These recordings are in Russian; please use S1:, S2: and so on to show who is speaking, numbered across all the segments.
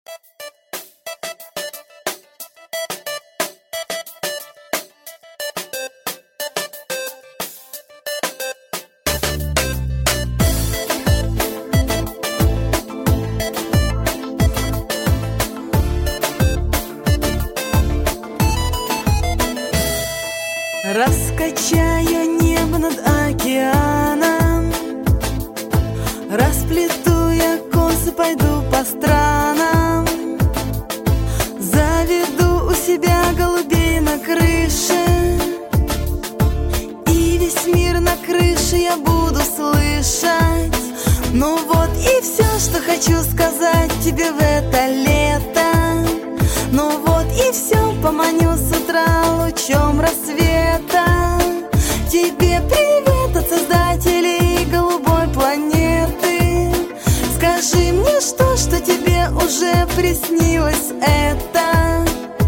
S1: Раскачаю небо над океаном, расплету я косы, пойду по странам, заведу у себя голубей на крыше, и весь мир на крыше я буду слышать. Ну вот и все, что хочу сказать тебе в это лето. Ну вот и все, поманю с утра лучом рассвета. Тебе привет от создателей голубой планеты. Скажи мне, что тебе уже приснилось это?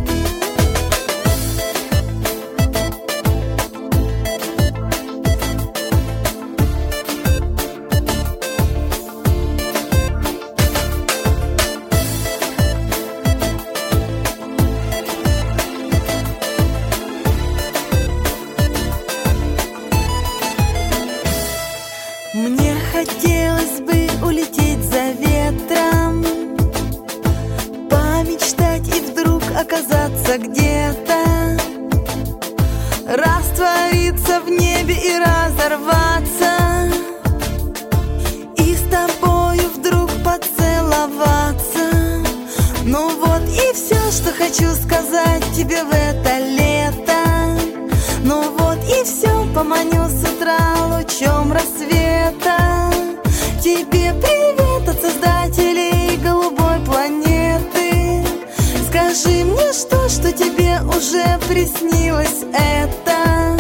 S1: Мне хотелось бы улететь за ветром, помечтать и вдруг оказаться где-то, раствориться в небе и разорваться, и с тобою вдруг поцеловаться. Ну вот и все, что хочу сказать тебе в это лето. Ну вот и все, поманю с утра лучом рассвета. Тебе привет от создателей голубой планеты. Скажи мне, что тебе уже приснилось это?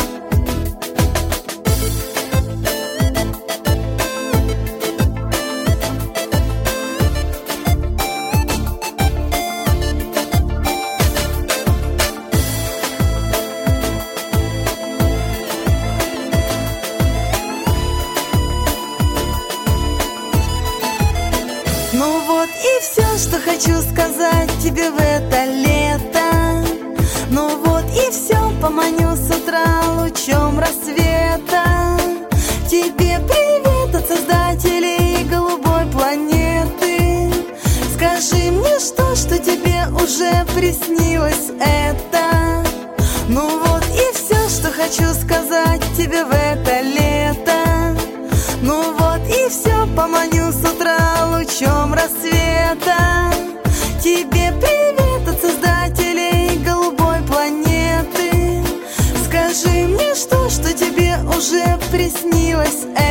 S1: Ну вот и все, что хочу сказать тебе в это лето. Ну вот и все, поманю с утра лучом рассвета. Тебе привет от создателей голубой планеты. Скажи мне, что тебе уже приснилось это? Ну вот и все, что хочу сказать тебе в это лето. Ну вот и все, поманю с утра лучом рассвета. Тебе привет от создателей голубой планеты. Скажи мне, что тебе уже приснилось